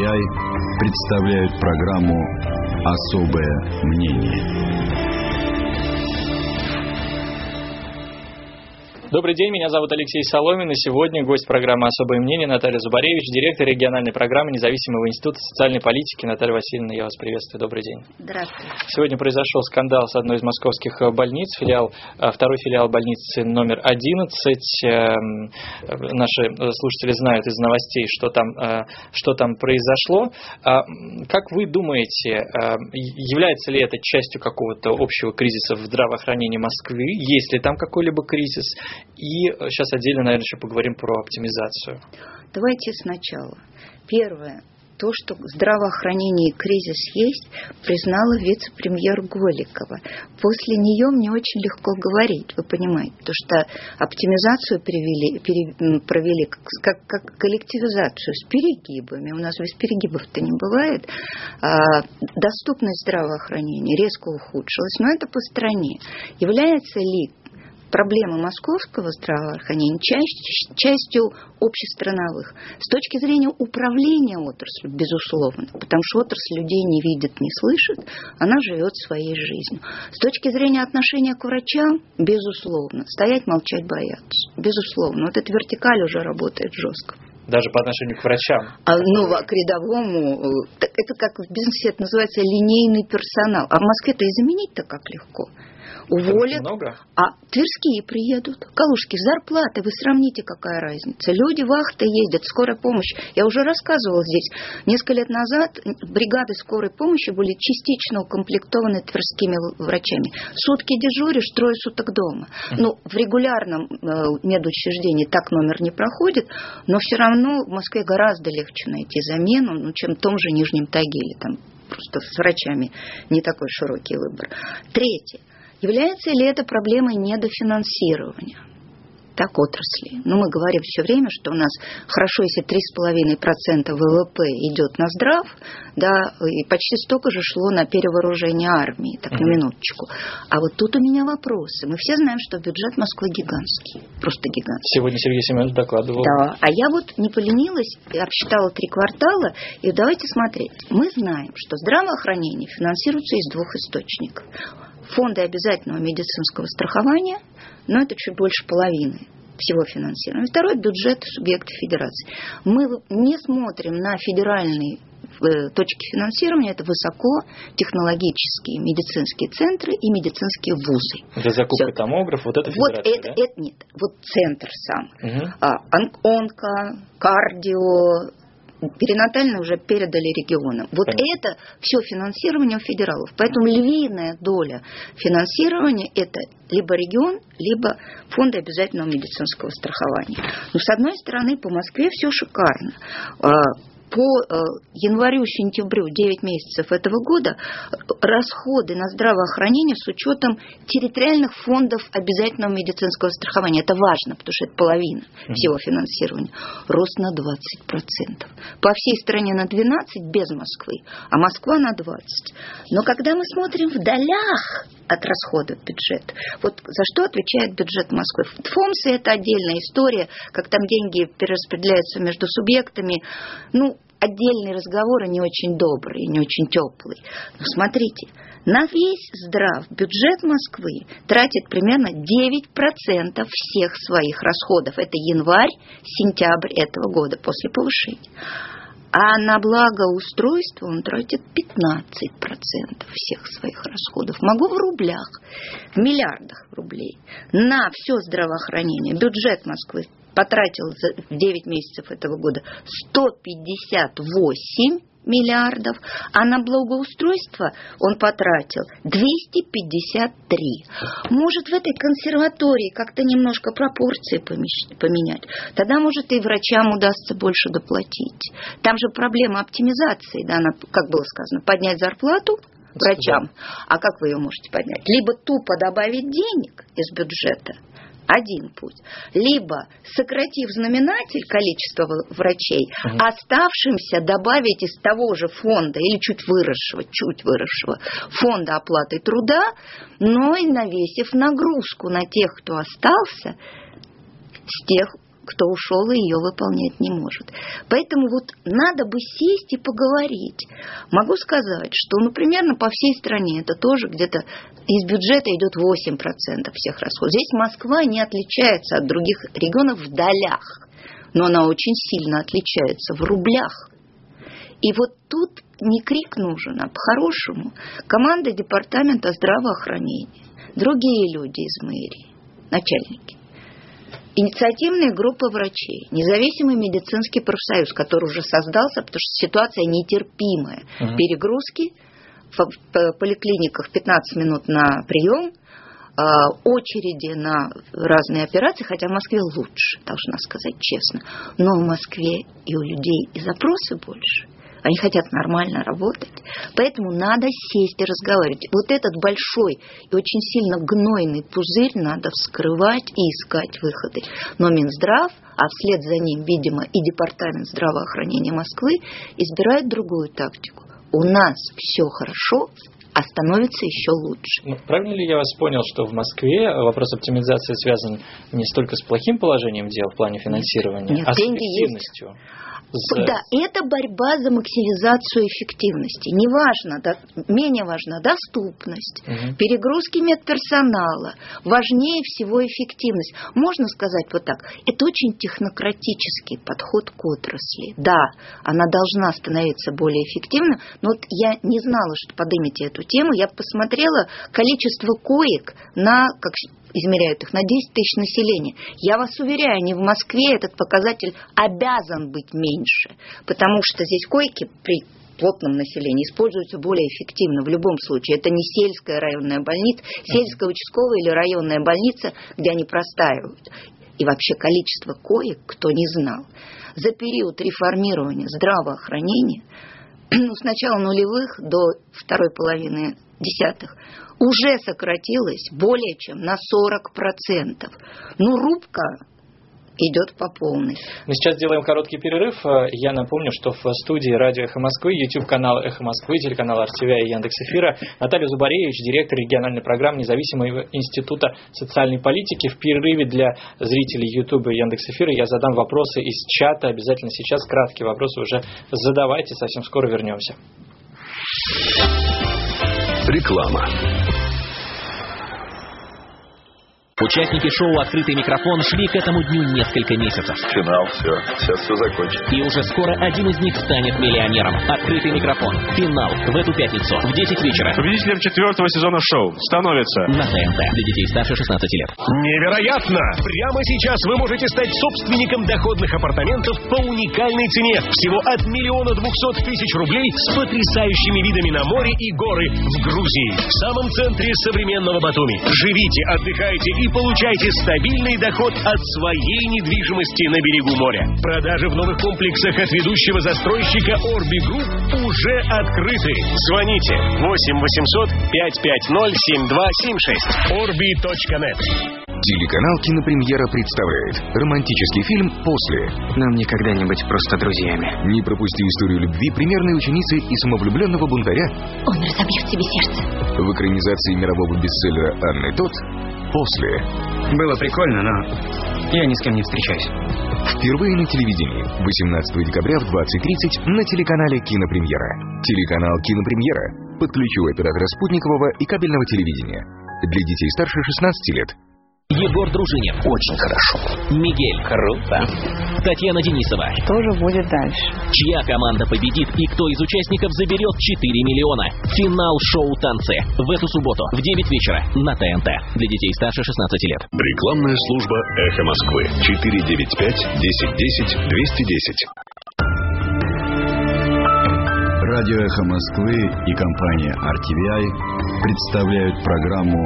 РТВИ представляют программу «Особое мнение». Добрый день, меня зовут Алексей Соломин, и сегодня гость программы «Особое мнение» Наталья Зубаревич, директор региональной программы Независимого института социальной политики. Наталья Васильевна, я вас приветствую, добрый день. Здравствуйте. Сегодня произошел скандал с одной из московских больниц, второй филиал больницы номер 11. Наши слушатели знают из новостей, что там произошло. Как вы думаете, является ли это частью какого-то общего кризиса в здравоохранении Москвы? Есть ли там какой-либо кризис? И сейчас отдельно, наверное, еще поговорим про оптимизацию. Давайте сначала. Первое. То, что в здравоохранении кризис есть, признала вице-премьер Голикова. После нее мне очень легко говорить, вы понимаете, потому что оптимизацию провели как коллективизацию с перегибами. У нас без перегибов-то не бывает. Доступность здравоохранения резко ухудшилась, но это по стране. Является ли проблемы московского здравоохранения частью общестрановых? С точки зрения управления отраслью, безусловно, потому что отрасль людей не видит, не слышит, она живет своей жизнью. С точки зрения отношения к врачам, безусловно, стоять, молчать, бояться, безусловно. Вот эта вертикаль уже работает жестко. Даже по отношению к врачам? К рядовому. Это как в бизнесе это называется линейный персонал. А в Москве-то и заменить-то как легко. Уволят, а тверские приедут, калужские зарплаты, вы сравните, какая разница. Люди вахты ездят, скорая помощь. Я уже рассказывала здесь, несколько лет назад бригады скорой помощи были частично укомплектованы тверскими врачами. Сутки дежуришь, 3 суток дома. В регулярном медучреждении так номер не проходит, но все равно в Москве гораздо легче найти замену, чем в том же Нижнем Тагиле. Там просто с врачами не такой широкий выбор. Третье. Является ли это проблемой недофинансирования так отрасли? Мы говорим все время, что у нас хорошо, если 3,5% ВВП идет на здрав, да, и почти столько же шло на перевооружение армии, так на минуточку. А вот тут у меня вопросы. Мы все знаем, что бюджет Москвы гигантский, просто гигантский. Сегодня Сергей Семенович докладывал. Да, а я не поленилась, обсчитала 3 квартала, и давайте смотреть. Мы знаем, что здравоохранение финансируется из 2 источников. Фонды обязательного медицинского страхования, но это чуть больше половины всего финансирования. Второй – бюджет субъектов федерации. Мы не смотрим на федеральные точки финансирования, это высокотехнологические медицинские центры и медицинские вузы. Это закупка томографов, это федерация, да? Нет, центр сам. Онко, кардио, перинатально уже передали регионам. Это все финансирование у федералов. Поэтому львиная доля финансирования – это либо регион, либо фонды обязательного медицинского страхования. Но с одной стороны, по Москве все шикарно. По январю-сентябрю, 9 месяцев этого года, расходы на здравоохранение с учетом территориальных фондов обязательного медицинского страхования, это важно, потому что это половина всего финансирования, рост на 20%. По всей стране на 12% без Москвы, а Москва на 20%. Но когда мы смотрим в долях от расходов бюджета, за что отвечает бюджет Москвы? ФОМСы – это отдельная история, как там деньги перераспределяются между субъектами. Отдельные разговоры не очень добрые, не очень теплые. Но смотрите, на весь здрав бюджет Москвы тратит примерно 9% всех своих расходов. Это январь-сентябрь этого года после повышения. А на благоустройство он тратит 15% всех своих расходов. Могу в рублях, в миллиардах рублей. На все здравоохранение бюджет Москвы потратил за 9 месяцев этого года 158 миллиардов, а на благоустройство он потратил 253. Может, в этой консерватории как-то немножко пропорции поменять? Тогда, может, и врачам удастся больше доплатить. Там же проблема оптимизации, да, как было сказано, поднять зарплату врачам. А как вы ее можете поднять? Либо тупо добавить денег из бюджета, один путь. Либо, сократив знаменатель количества врачей, оставшимся добавить из того же фонда, или чуть выросшего фонда оплаты труда, но и навесив нагрузку на тех, кто остался, с тех кто ушел и ее выполнять не может. Поэтому вот надо бы сесть и поговорить. Могу сказать, что, примерно по всей стране это тоже где-то из бюджета идет 8% всех расходов. Здесь Москва не отличается от других регионов в долях, но она очень сильно отличается в рублях. И вот тут не крик нужен, а по-хорошему команда департамента здравоохранения, другие люди из мэрии, начальники, инициативная группа врачей, независимый медицинский профсоюз, который уже создался, потому что ситуация нетерпимая. Перегрузки в поликлиниках 15 минут на прием, очереди на разные операции, хотя в Москве лучше, должна сказать честно. Но в Москве и у людей и запросы больше. Они хотят нормально работать. Поэтому надо сесть и разговаривать. Вот этот большой и очень сильно гнойный пузырь надо вскрывать и искать выходы. Но Минздрав, а вслед за ним, видимо, и Департамент здравоохранения Москвы избирают другую тактику. У нас все хорошо, а становится еще лучше. Правильно ли я вас понял, что в Москве вопрос оптимизации связан не столько с плохим положением дел в плане финансирования, а с эффективностью? Да, это борьба за максимизацию эффективности. Менее важна доступность, перегрузки медперсонала. Важнее всего эффективность. Можно сказать вот так, это очень технократический подход к отрасли. Да, она должна становиться более эффективной, но вот я не знала, что поднимете эту тему. Я посмотрела количество коек как измеряют их, на 10 тысяч населения. Я вас уверяю, не в Москве этот показатель обязан быть меньше, потому что здесь койки при плотном населении используются более эффективно в любом случае. Это не сельская районная больница, сельская участковая или районная больница, где они простаивают. И вообще количество коек, кто не знал, за период реформирования здравоохранения с начала нулевых до второй половины десятых уже сократилось более чем на 40%. Рубка идет по полной. Мы сейчас делаем короткий перерыв. Я напомню, что в студии радио «Эхо Москвы», YouTube-канал «Эхо Москвы», телеканал RTVI и Яндекс.Эфира Наталья Зубаревич, директор региональной программы Независимого института социальной политики. В перерыве для зрителей YouTube и Яндекс.Эфира я задам вопросы из чата. Обязательно сейчас краткие вопросы уже задавайте. Совсем скоро вернемся. Реклама. Участники шоу «Открытый микрофон» шли к этому дню несколько месяцев. Финал, сейчас все закончится. И уже скоро один из них станет миллионером. «Открытый микрофон». Финал в эту пятницу в 10 вечера. Победителем 4-го сезона шоу становится на ТНТ для детей старше 16 лет. Невероятно! Прямо сейчас вы можете стать собственником доходных апартаментов по уникальной цене. Всего от 1 200 000 рублей с потрясающими видами на море и горы в Грузии. В самом центре современного Батуми. Живите, отдыхайте и получайте стабильный доход от своей недвижимости на берегу моря. Продажи в новых комплексах от ведущего застройщика Orbi Group уже открыты. Звоните 8 800 550 7276 orbi.net. Телеканал «Кинопремьера» представляет романтический фильм «После». Нам никогда не быть просто друзьями. Не пропусти историю любви примерной ученицы и самовлюбленного бунтаря. Он разобьет тебе сердце. В экранизации мирового бестселлера Анны Тот «После». Было прикольно, но я ни с кем не встречаюсь. Впервые на телевидении. 18 декабря в 20:30 на телеканале «Кинопремьера». Телеканал «Кинопремьера». Подключу оператора спутникового и кабельного телевидения. Для детей старше 16 лет. Егор Дружинин. Очень хорошо. Мигель. Круто. Татьяна Денисова. Что же будет дальше? Чья команда победит и кто из участников заберет 4 миллиона? Финал шоу «Танцы» в эту субботу в 9 вечера на ТНТ. Для детей старше 16 лет. Рекламная служба «Эхо Москвы». 495-1010-210. Радио «Эхо Москвы» и компания RTVI представляют программу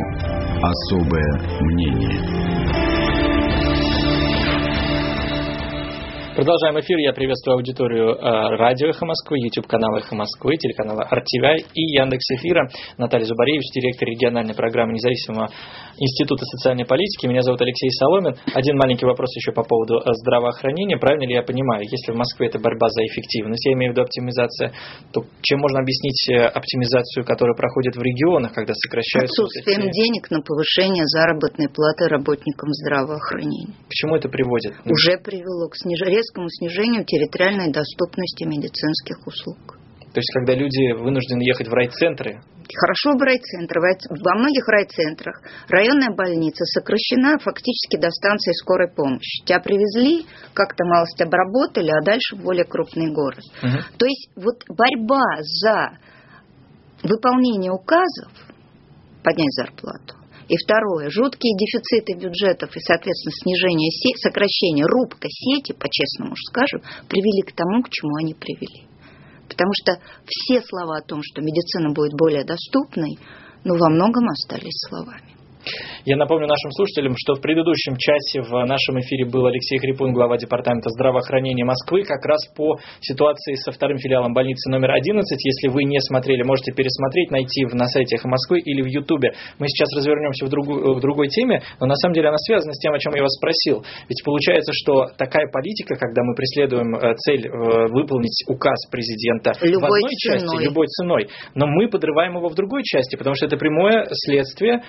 «Особое мнение». Продолжаем эфир. Я приветствую аудиторию радио «Эхо Москвы», YouTube-канала «Эхо Москвы», телеканала RTVI и Яндекс.Эфира. Наталья Зубаревич, директор региональной программы Независимого института социальной политики. Меня зовут Алексей Соломин. Один маленький вопрос еще по поводу здравоохранения. Правильно ли я понимаю, если в Москве это борьба за эффективность, я имею в виду оптимизация, то чем можно объяснить оптимизацию, которая проходит в регионах, когда сокращаются... Отсутствием денег на повышение заработной платы работникам здравоохранения. К чему это приводит? Уже привело к резкому снижению территориальной доступности медицинских услуг. То есть, когда люди вынуждены ехать в райцентры? Хорошо в райцентры. Во многих райцентрах районная больница сокращена фактически до станции скорой помощи. Тебя привезли, как-то малость обработали, а дальше в более крупный город. Угу. То есть, вот борьба за выполнение указов, поднять зарплату, и второе, жуткие дефициты бюджетов и, соответственно, снижение, сокращение, рубка сети, по-честному скажу, привели к тому, к чему они привели. Потому что все слова о том, что медицина будет более доступной, во многом остались словами. Я напомню нашим слушателям, что в предыдущем часе в нашем эфире был Алексей Хрипун, глава департамента здравоохранения Москвы, как раз по ситуации со вторым филиалом больницы номер 11. Если вы не смотрели, можете пересмотреть, найти на сайте «Эхо Москвы» или в Ютубе. Мы сейчас развернемся в другой теме, но на самом деле она связана с тем, о чем я вас спросил. Ведь получается, что такая политика, когда мы преследуем цель выполнить указ президента в одной части, любой ценой, но мы подрываем его в другой части, потому что это прямое следствие...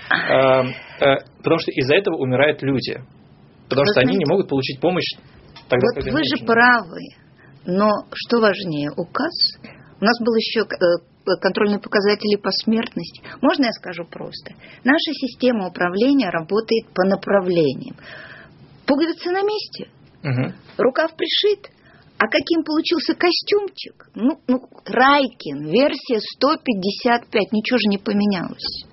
Потому что из-за этого умирают люди. Потому что они не могут получить помощь тогда, когда им нужно. Вы же правы. Но что важнее, указ? У нас был еще контрольные показатели по смертности. Можно я скажу просто? Наша система управления работает по направлениям. Пуговица на месте, рукав пришит. А каким получился костюмчик? Райкин, версия 155, ничего же не поменялось.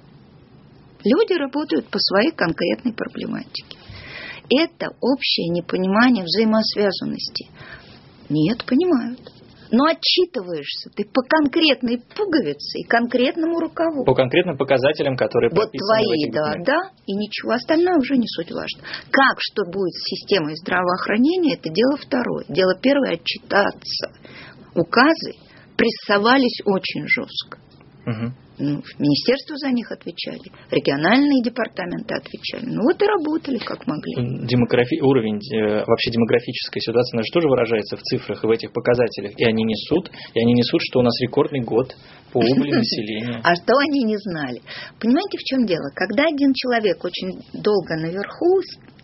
Люди работают по своей конкретной проблематике. Это общее непонимание взаимосвязанности. Нет, понимают. Но отчитываешься ты по конкретной пуговице и конкретному рукаву. По конкретным показателям, которые прописаны в этих документах. Да, и ничего остальное уже не суть важно. Как, что будет с системой здравоохранения, это дело второе. Дело первое – отчитаться. Указы прессовались очень жестко. Угу. Министерство за них отвечали, региональные департаменты отвечали. Вот и работали как могли. Уровень вообще демографической ситуации, она же тоже выражается в цифрах и в этих показателях. И они несут, что у нас рекордный год по убыли населения. А что они не знали? Понимаете, в чем дело? Когда один человек очень долго наверху,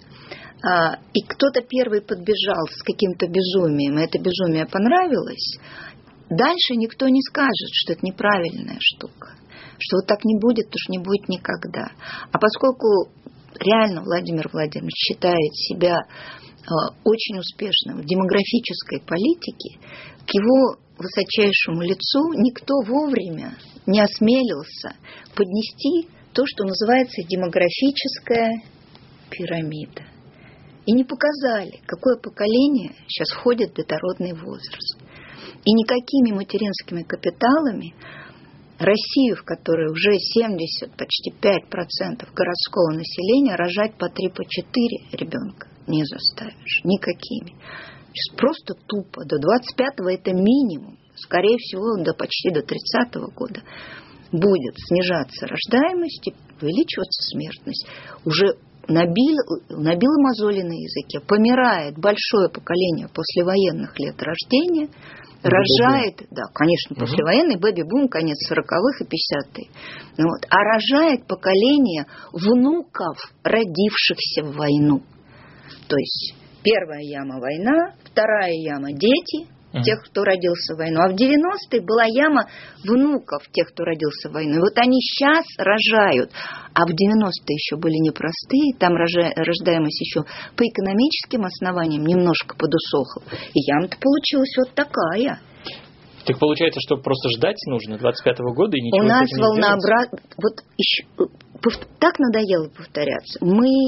и кто-то первый подбежал с каким-то безумием, и это безумие понравилось, дальше никто не скажет, что это неправильная штука. Что вот так не будет, то что не будет никогда. А поскольку реально Владимир Владимирович считает себя очень успешным в демографической политике, к его высочайшему лицу никто вовремя не осмелился поднести то, что называется демографическая пирамида. И не показали, какое поколение сейчас входит в детородный возраст. И никакими материнскими капиталами Россию, в которой уже 70, почти 5% городского населения, рожать по 3, по 4 ребенка не заставишь. Никакими. Сейчас просто тупо. До 25-го это минимум. Скорее всего, почти до 30-го года будет снижаться рождаемость и увеличиваться смертность. Уже набило мозоли на языке. Помирает большое поколение послевоенных лет рождения. Рожает, да, конечно, послевоенный бэби-бум, конец 40-х и 50-е. А рожает поколение внуков, родившихся в войну. То есть первая яма – война, вторая яма – дети, тех, кто родился в войну. А в 90-е была яма внуков тех, кто родился в войну. И вот они сейчас рожают. А в 90-е еще были непростые. Там рождаемость еще по экономическим основаниям немножко подусохла. И яма-то получилась вот такая. Так получается, что просто ждать нужно 25-го года и ничего не сделать? Вот еще так надоело повторяться. Мы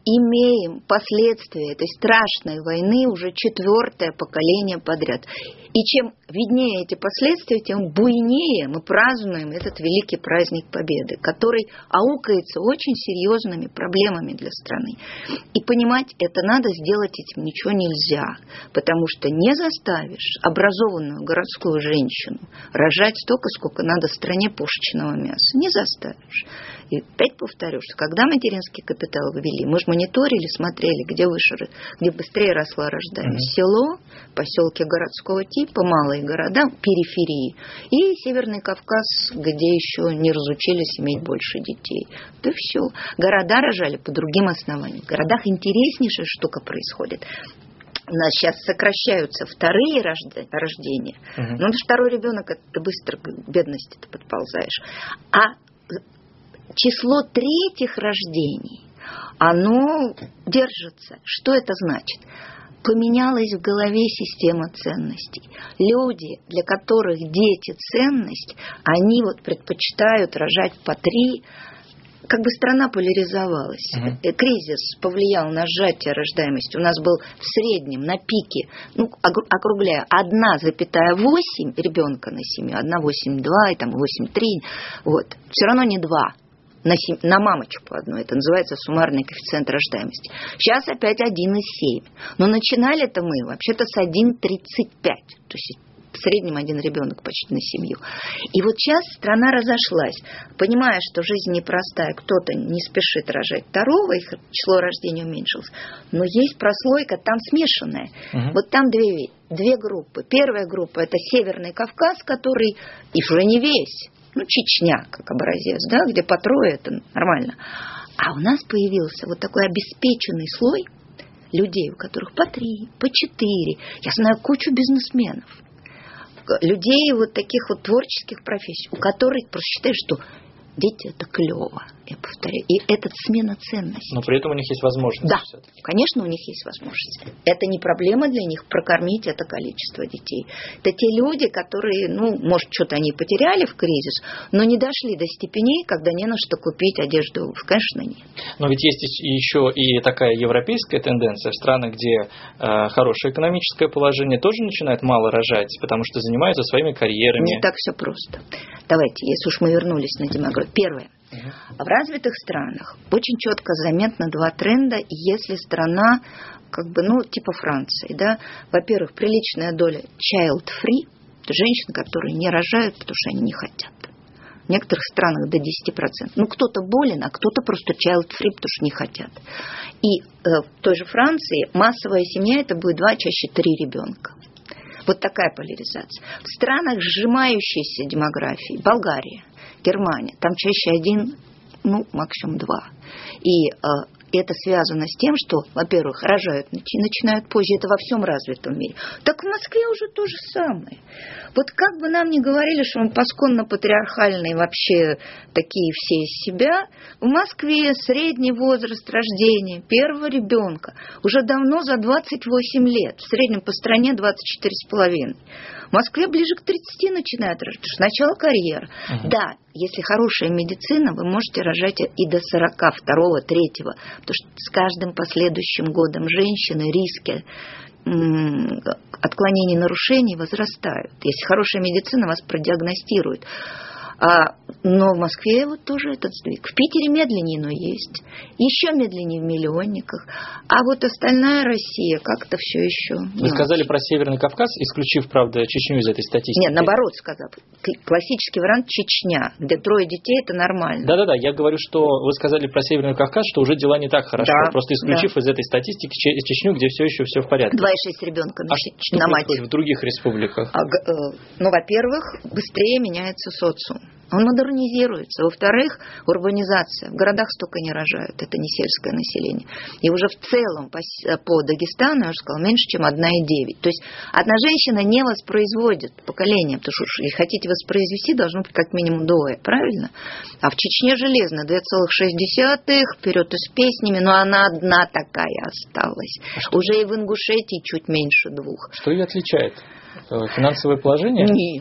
имеем последствия этой страшной войны уже 4-е поколение подряд. И чем виднее эти последствия, тем буйнее мы празднуем этот великий праздник Победы, который аукается очень серьезными проблемами для страны. И понимать, это надо сделать, этим ничего нельзя, потому что не заставишь образованную городскую женщину рожать столько, сколько надо стране пушечного мяса. Не заставишь. И опять повторю, что когда материнский капитал ввели, мы же мониторили, смотрели, где выше, где быстрее росла рождаемость. Село, поселки городского типа, малые города, периферии. И Северный Кавказ, где еще не разучились иметь больше детей. Да все. Города рожали по другим основаниям. В городах интереснейшая штука происходит. У нас сейчас сокращаются вторые рождения. Но второй ребенок, это ты быстро к бедности подползаешь. А число третьих рождений, оно держится. Что это значит? Поменялась в голове система ценностей. Люди, для которых дети ценность, они вот предпочитают рожать по 3. Как бы страна поляризовалась. Кризис повлиял на сжатие рождаемости. У нас был в среднем на пике, округляя, 1,8 ребенка на семью, 1,82 и там 8,3. Вот. Все равно не 2. На мамочку одну. Это называется суммарный коэффициент рождаемости. Сейчас опять 1,7. Но начинали-то мы вообще-то с 1,35. То есть в среднем 1 ребенок почти на семью. И вот сейчас страна разошлась, понимая, что жизнь непростая, кто-то не спешит рожать второго, их число рождений уменьшилось. Но есть прослойка там смешанная. Вот там две группы. Первая группа – это Северный Кавказ, который и уже не весь. Чечня, как образец, да, где по 3 это нормально. А у нас появился вот такой обеспеченный слой людей, у которых по 3, по 4. Я знаю кучу бизнесменов, людей вот таких вот творческих профессий, у которых просто считают, что дети – это клево, я повторяю. И это смена ценностей. Но при этом у них есть возможность. Да, конечно, у них есть возможность. Это не проблема для них прокормить это количество детей. Это те люди, которые, может, что-то они потеряли в кризис, но не дошли до степеней, когда не на что купить одежду. Конечно, нет. Но ведь есть еще и такая европейская тенденция. В странах, где хорошее экономическое положение, тоже начинают мало рожать, потому что занимаются своими карьерами. Не так все просто. Давайте, если уж мы вернулись на демографию. Первое. В развитых странах очень четко заметно 2 тренда, если страна, типа Франции, да, во-первых, приличная доля child-free, женщин, которые не рожают, потому что они не хотят. В некоторых странах до 10%. Кто-то болен, а кто-то просто child-free, потому что не хотят. И в той же Франции массовая семья, это будет 2, чаще 3 ребенка. Вот такая поляризация. В странах сжимающейся демографии, Болгария, Германия, там чаще 1, максимум 2. И это связано с тем, что, во-первых, рожают и начинают позже. Это во всем развитом мире. Так в Москве уже то же самое. Вот как бы нам ни говорили, что мы пасконно-патриархальные вообще такие все из себя, в Москве средний возраст рождения первого ребенка уже давно за 28 лет. В среднем по стране 24,5. В Москве ближе к 30 начинают рожать. Сначала карьера. Да, если хорошая медицина, вы можете рожать и до 42-го, 3-го. Потому что с каждым последующим годом женщины риски отклонений, нарушений возрастают. Если хорошая медицина, вас продиагностирует. Но в Москве вот тоже этот сдвиг. В Питере медленнее, но есть. Еще медленнее в миллионниках. А вот остальная Россия как-то все еще... Вы сказали про Северный Кавказ, исключив, правда, Чечню из этой статистики. Нет, наоборот сказал. Классический вариант Чечня, где 3 детей, это нормально. Да-да-да, я говорю, что вы сказали про Северный Кавказ, что уже дела не так хорошо. Да, просто исключив из этой статистики Чечню, где все еще все в порядке. 2,6 ребенка на мать. В других республиках? Во-первых, быстрее меняется социум. Он модернизируется. Во-вторых, урбанизация. В городах столько не рожают. Это не сельское население. И уже в целом по Дагестану, я уже сказала, меньше, чем 1,9. То есть одна женщина не воспроизводит поколение. Потому что если хотите воспроизвести, должно быть как минимум 2. Правильно? А в Чечне железно 2,6. Вперед и с песнями. Но она одна такая осталась. Уже и в Ингушетии чуть меньше 2. Что ее отличает? Финансовое положение? Нет.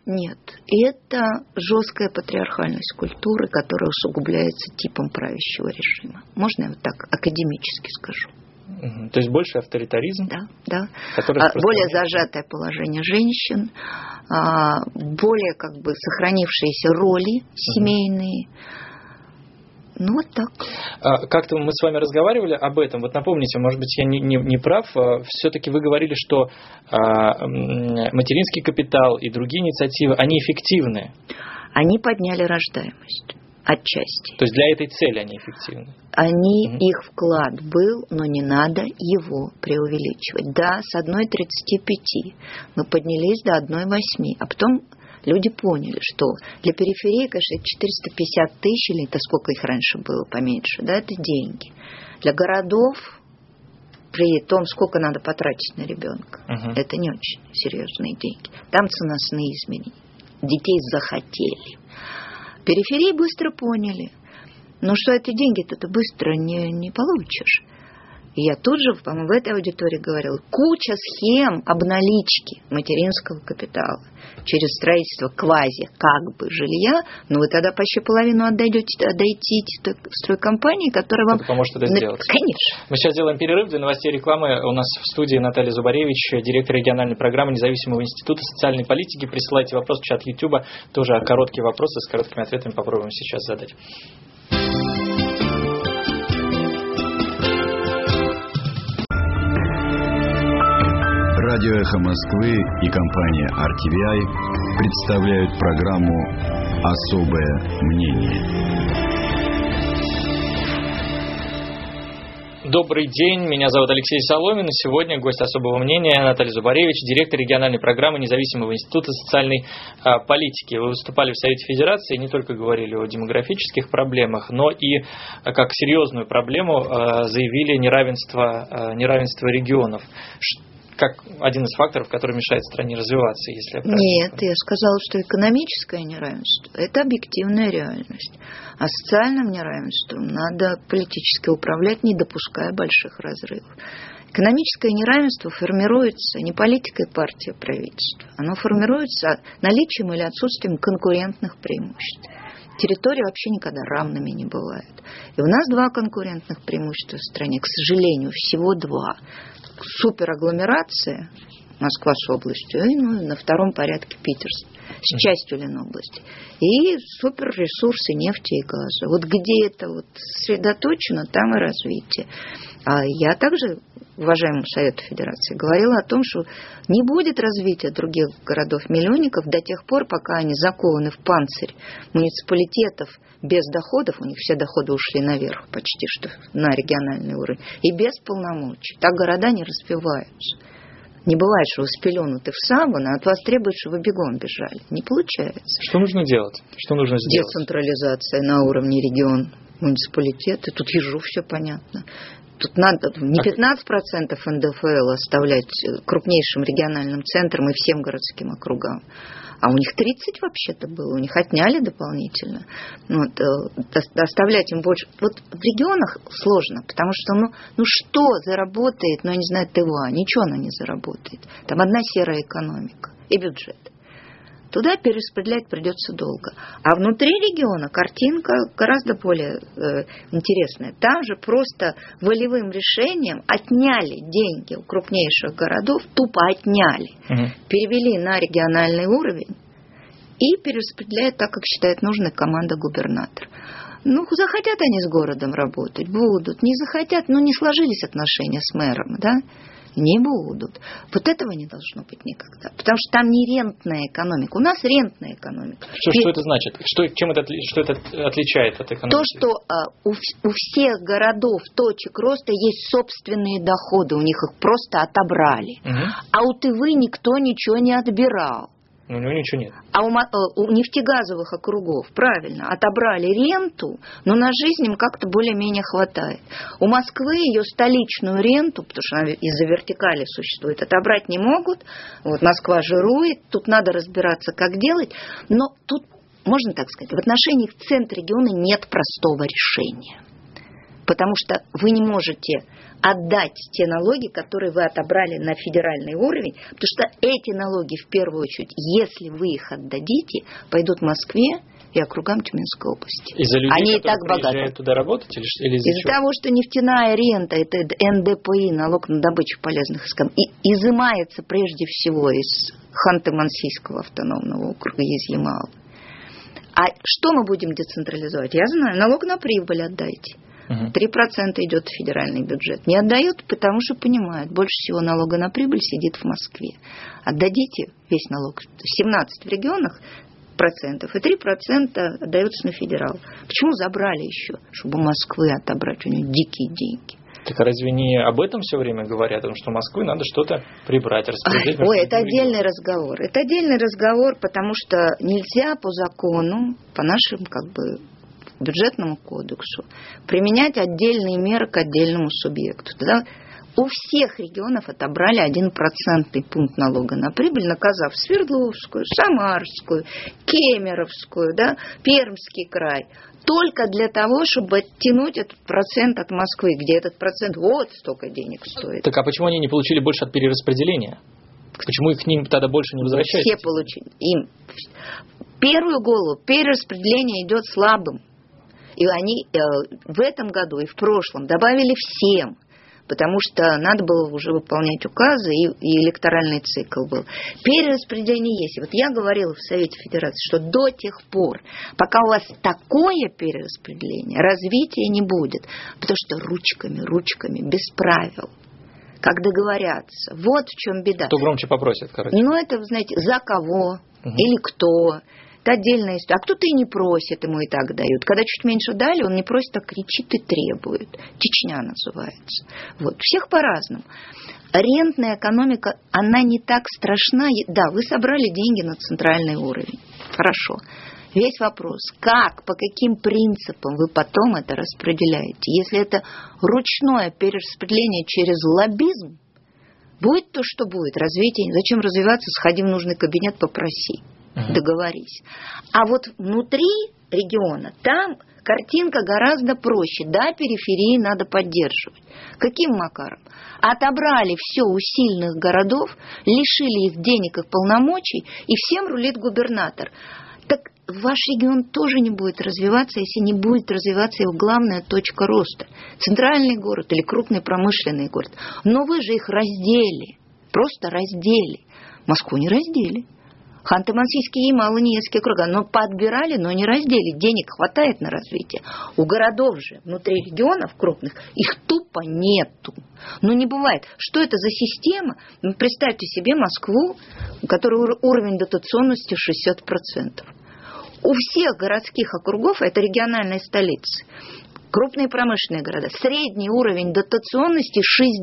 Нет. Это жесткая патриархальность культуры, которая усугубляется типом правящего режима. Можно я вот так академически скажу? То есть больше авторитаризм? Да. Более зажатое положение женщин, более сохранившиеся роли семейные. Вот так. Как-то мы с вами разговаривали об этом. Вот напомните, может быть, я не прав. Все-таки вы говорили, что материнский капитал и другие инициативы, они эффективны. Они подняли рождаемость. Отчасти. То есть для этой цели они эффективны? Их вклад был, но не надо его преувеличивать. Да, с 1,35 мы поднялись до 1,8, а потом люди поняли, что для периферии, конечно, 450 тысяч, или это сколько их раньше было, поменьше, да, это деньги. Для городов, при том, сколько надо потратить на ребенка, это не очень серьезные деньги. Там ценностные изменения. Детей захотели. Периферии быстро поняли. Но что эти деньги-то ты быстро не получишь. И я тут же, по-моему, в этой аудитории говорила, куча схем обналички материнского капитала через строительство жилья, но вы тогда почти половину отдадите в стройкомпании, которая вам поможет это сделать. Конечно. Мы сейчас делаем перерыв для новостей и рекламы. У нас в студии Наталья Зубаревич, директор региональной программы Независимого института социальной политики. Присылайте вопрос в чат Ютуба. Тоже короткие вопросы с короткими ответами попробуем сейчас задать. Радио «Эхо Москвы» и компания RTVI представляют программу «Особое мнение». Добрый день, меня зовут Алексей Соломин, и сегодня гость особого мнения Наталья Зубаревич, директор региональной программы Независимого института социальной политики. Вы выступали в Совете Федерации и не только говорили о демографических проблемах, но и как серьезную проблему заявили неравенство регионов. Как один из факторов, который мешает стране развиваться, если я правильно Нет, я сказала, что экономическое неравенство – это объективная реальность. А социальным неравенством надо политически управлять, не допуская больших разрывов. Экономическое неравенство формируется не политикой партии, а правительства. Оно формируется наличием или отсутствием конкурентных преимуществ. Территории вообще никогда равными не бывают. И у нас 2 конкурентных преимущества в стране, к сожалению, всего 2. Суперагломерация, Москва с областью, и на втором порядке Питер с частью Ленобласти. И суперресурсы нефти и газа. Вот где это сосредоточено, там и развитие. А я также, уважаемому Совету Федерации, говорила о том, что не будет развития других городов-миллионников до тех пор, пока они закованы в панцирь муниципалитетов без доходов, у них все доходы ушли наверх почти что на региональный уровень, и без полномочий. Так города не развиваются. Не бывает, что вы спеленуты в саван, а от вас требуют, чтобы вы бегом бежали. Не получается. Что нужно делать? Что нужно сделать? Децентрализация на уровне регион, муниципалитеты. Тут ежу все понятно. Тут надо не 15% НДФЛ оставлять крупнейшим региональным центрам и всем городским округам, а у них 30 вообще-то было, у них отняли дополнительно. Оставлять им больше. Вот в регионах сложно, потому что, что заработает, я не знаю, ТВА, ничего она не заработает. Там одна серая экономика и бюджет. Туда перераспределять придется долго. А внутри региона картинка гораздо более интересная. Там же просто волевым решением отняли деньги у крупнейших городов, тупо отняли, перевели на региональный уровень и перераспределяют так, как считает нужной команда губернатора. Захотят они с городом работать, будут. Не захотят, не сложились отношения с мэром, да? Не будут. Вот этого не должно быть никогда. Потому что там не рентная экономика. У нас рентная экономика. Что это значит? Что это отличает от экономики? То, что у всех городов, точек роста есть собственные доходы. У них их просто отобрали. А у Тывы никто ничего не отбирал. У него ничего нет. А у нефтегазовых округов, правильно, отобрали ренту, но на жизнь им как-то более-менее хватает. У Москвы ее столичную ренту, потому что она из-за вертикали существует, отобрать не могут. Москва жирует, тут надо разбираться, как делать. Но тут, можно так сказать, в отношении центра региона нет простого решения. Потому что вы не можете отдать те налоги, которые вы отобрали на федеральный уровень, потому что эти налоги, в первую очередь, если вы их отдадите, пойдут в Москве и округам Тюменской области. Из-за людей, они которые и так приезжают богаты. туда работать? Или из-за того, что нефтяная рента, это НДПИ, налог на добычу полезных ископаемых, изымается прежде всего из Ханты-Мансийского автономного округа, из Ямала. А что мы будем децентрализовать? Я знаю, налог на прибыль отдайте. 3% идет в федеральный бюджет. Не отдают, потому что понимают, больше всего налога на прибыль сидит в Москве. Отдадите весь налог. 17 в регионах процентов, и 3% отдаются на федерал. Почему забрали еще? Чтобы у Москвы отобрать, у нее дикие деньги. Так разве не об этом все время говорят? О том, что Москве надо что-то прибрать, распределить? Это отдельный разговор. Это отдельный разговор, потому что нельзя по закону, по нашим бюджетному кодексу применять отдельные меры к отдельному субъекту. Тогда у всех регионов отобрали 1% пункт налога на прибыль, наказав Свердловскую, Самарскую, Кемеровскую, Пермский край. Только для того, чтобы оттянуть этот процент от Москвы, где этот процент вот столько денег стоит. Так а почему они не получили больше от перераспределения? Почему их к ним тогда больше не возвращается? Все получили. Им первую голову перераспределение идет слабым. И они в этом году и в прошлом добавили всем, потому что надо было уже выполнять указы, и электоральный цикл был. Перераспределение есть. И вот я говорила в Совете Федерации, что до тех пор, пока у вас такое перераспределение, развития не будет. Потому что ручками, без правил. Как договорятся. Вот в чем беда. Кто громче попросит, короче. Это, знаете, за кого или кто. Это отдельная история. А кто-то и не просит, ему и так дают. Когда чуть меньше дали, он не просит, а кричит и требует. Чечня называется. Всех по-разному. Рентная экономика, она не так страшна. Да, вы собрали деньги на центральный уровень. Хорошо. Весь вопрос, по каким принципам вы потом это распределяете. Если это ручное перераспределение через лоббизм, будет то, что будет. Развитие. Зачем развиваться? Сходи в нужный кабинет, попроси. Договорись. А внутри региона там картинка гораздо проще. Да, периферии надо поддерживать. Каким макаром? Отобрали все у сильных городов, лишили их денег и полномочий, и всем рулит губернатор. Так ваш регион тоже не будет развиваться, если не будет развиваться его главная точка роста. Центральный город или крупный промышленный город. Но вы же их раздели. Просто раздели. Москву не раздели. Ханты-Мансийский и Ямало-Ненецкие округа, но подбирали, но не раздели. Денег хватает на развитие. У городов же, внутри регионов крупных, их тупо нету. Не бывает. Что это за система? Представьте себе Москву, у которой уровень дотационности 60%. У всех городских округов, это региональные столицы, крупные промышленные города, средний уровень дотационности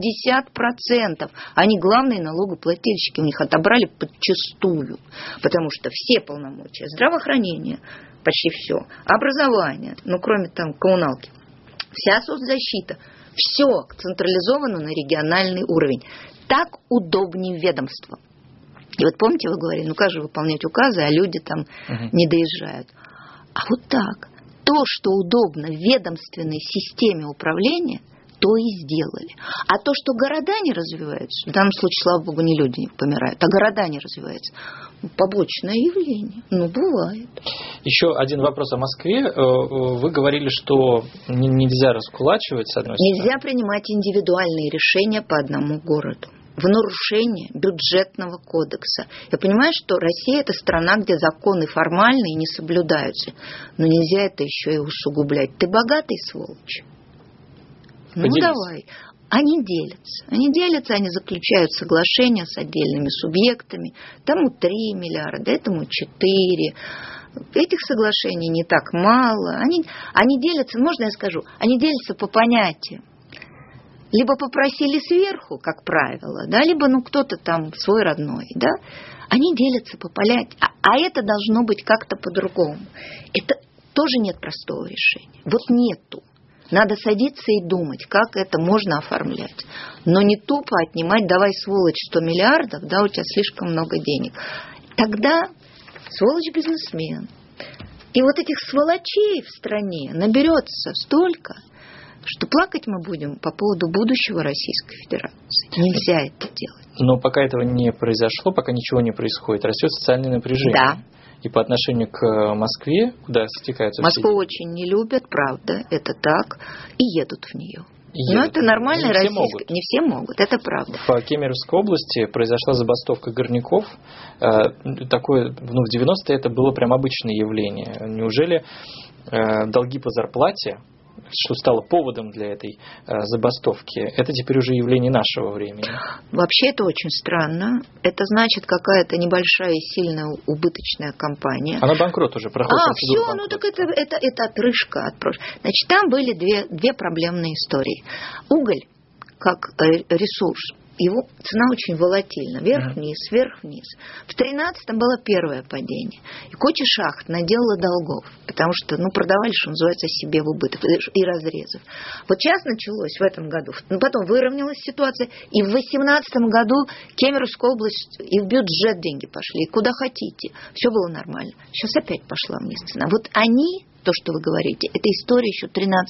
60%. Они главные налогоплательщики, у них отобрали подчистую, потому что все полномочия, здравоохранение, почти все, образование, кроме коммуналки, вся соцзащита, все централизовано на региональный уровень. Так удобнее ведомствам. И помните, вы говорили, как же выполнять указы, а люди там не доезжают. А так. То, что удобно в ведомственной системе управления, то и сделали. А то, что города не развиваются, в данном случае, слава богу, не люди помирают, а города не развиваются, побочное явление. Бывает. Еще один вопрос о Москве. Вы говорили, что нельзя раскулачивать, с одной стороны. Нельзя принимать индивидуальные решения по одному городу. В нарушение бюджетного кодекса. Я понимаю, что Россия – это страна, где законы формальные не соблюдаются. Но нельзя это еще и усугублять. Ты богатый, сволочь? Поделись. Давай. Они делятся, они заключают соглашения с отдельными субъектами. Тому 3 миллиарда, этому 4. Этих соглашений не так мало. Они делятся, можно я скажу, они делятся по понятиям. Либо попросили сверху, как правило, либо кто-то там свой родной, Они делятся по понятиям, а это должно быть как-то по-другому. Это тоже нет простого решения. Нету. Надо садиться и думать, как это можно оформлять. Но не тупо отнимать, давай, сволочь, 100 миллиардов, у тебя слишком много денег. Тогда сволочь бизнесмен. И этих сволочей в стране наберется столько, что плакать мы будем по поводу будущего Российской Федерации. Нельзя это делать. Но пока этого не произошло, пока ничего не происходит, растет социальное напряжение. Да. И по отношению к Москве, куда стекаются Москву все... очень не любят, правда, это так, и едут в нее. Но это нормальная российская... Не все могут, это правда. В Кемеровской области произошла забастовка горняков. Такое, в 90-е это было прям обычное явление. Неужели долги по зарплате, что стало поводом для этой забастовки, это теперь уже явление нашего времени? Вообще это очень странно. Это значит, какая-то небольшая и сильная убыточная компания. Она банкрот уже, проходит процедуру все, так это отрыжка от прошлого. Значит, там были две проблемные истории. Уголь, как ресурс, его цена очень волатильна. Вверх-вниз, вверх-вниз. В 13-м было первое падение. И куча шахт наделала долгов. Потому что, продавали, что называется, себе в убыток. И разрезов. Вот сейчас началось в этом году. Потом выровнялась ситуация. И в 18-м году Кемеровская область, и в бюджет деньги пошли. И куда хотите. Все было нормально. Сейчас опять пошла вниз цена. Вот они... То, что вы говорите, это история еще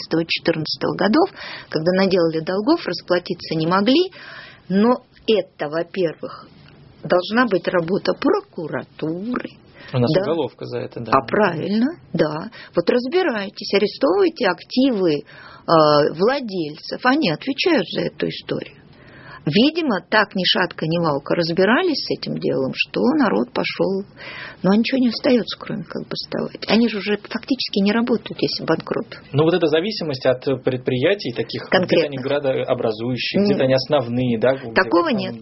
13-14 годов, когда наделали долгов, расплатиться не могли. Но это, во-первых, должна быть работа прокуратуры. У нас уголовка за это, да. Правильно, да. Вот разбирайтесь, арестовывайте активы владельцев. Они отвечают за эту историю. Видимо, так ни шатка, ни валка разбирались с этим делом, что народ пошел. Но ничего не остается, кроме как бастовать. Они же уже фактически не работают, если банкрот. Вот эта зависимость от предприятий таких, где-то они градообразующие, где-то они основные, да? Такого нет.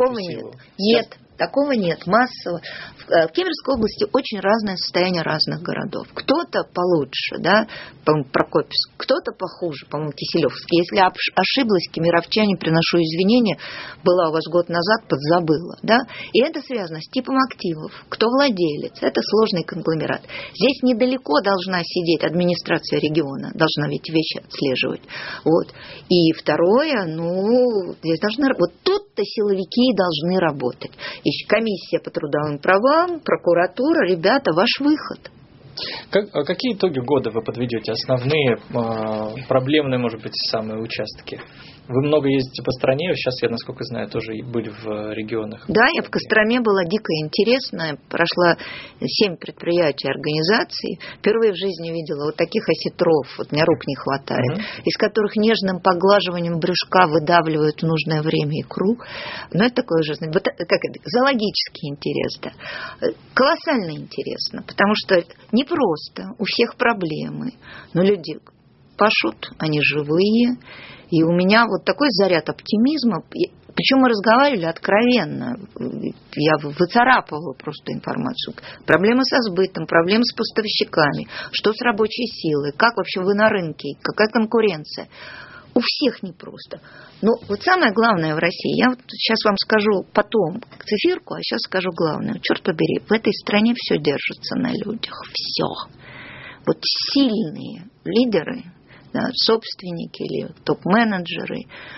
Нет. Такого нет, массово. В Кемеровской области очень разное состояние разных городов. Кто-то получше, да, по-моему, Прокопьевск, кто-то похуже, по-моему, Киселевский. Если ошиблась, кемеровчане, приношу извинения, была у вас год назад, подзабыла, да. И это связано с типом активов, кто владелец, это сложный конгломерат. Здесь недалеко должна сидеть администрация региона, должна ведь вещи отслеживать. Вот. И второе, здесь должны, вот тут-то силовики должны работать. Комиссия по трудовым правам, прокуратура, ребята, ваш выход. Какие итоги года вы подведете? Основные проблемные, может быть, самые участки? Вы много ездите по стране, сейчас, я, насколько знаю, тоже были в регионах. Да, я в Костроме была дико интересная, прошла 7 предприятий, организаций. Впервые в жизни видела вот таких осетров, вот мне рук не хватает, из которых нежным поглаживанием брюшка выдавливают в нужное время икру. Но это такое уже, вот, зоологический интерес, да. Колоссально интересно, потому что не просто, у всех проблемы, но люди пашут, они живые. И у меня вот такой заряд оптимизма. Причем мы разговаривали откровенно. Я выцарапывала просто информацию. Проблемы со сбытом, проблемы с поставщиками, что с рабочей силой, как вообще вы на рынке, какая конкуренция. У всех непросто. Но вот самое главное в России, я вот сейчас вам скажу потом циферку, а сейчас скажу главное. Черт побери, в этой стране все держится на людях. Все. Вот сильные лидеры, да, собственники или топ-менеджеры.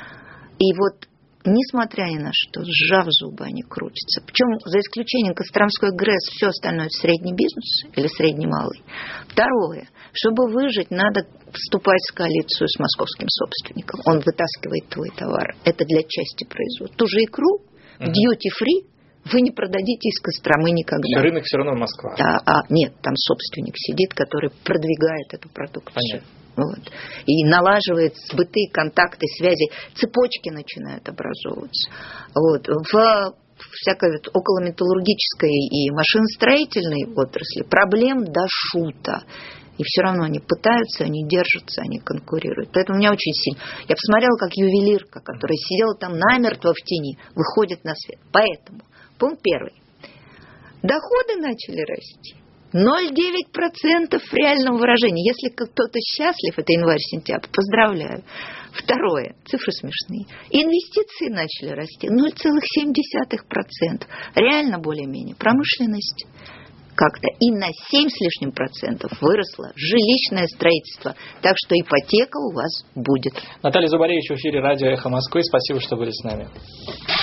И вот, несмотря ни на что, сжав зубы, они крутятся. Причем, за исключением Костромской ГРЭС, все остальное это средний бизнес или средний-малый. Второе. Чтобы выжить, надо вступать в коалицию с московским собственником. Он вытаскивает твой товар. Это для части производства. Ту же икру в duty-free вы не продадите из Костромы никогда. Рынок все равно Москва. Нет, там собственник сидит, который продвигает эту продукцию. Понятно. Вот. И налаживает сбыты, контакты, связи, цепочки начинают образовываться. Вот. В всякой околометаллургической и машиностроительной отрасли проблем до шута. И все равно они пытаются, они держатся, они конкурируют. Поэтому меня очень сильно... Я посмотрела, как ювелирка, которая сидела там намертво в тени, выходит на свет. Поэтому, пункт первый. Доходы начали расти. 0,9% в реальном выражении. Если кто-то счастлив, это январь-сентябрь, поздравляю. Второе, цифры смешные. Инвестиции начали расти 0,7%. Реально более-менее. Промышленность как-то и на 7 с лишним процентов выросло жилищное строительство. Так что ипотека у вас будет. Наталья Зубаревич в эфире радио «Эхо Москвы». Спасибо, что были с нами.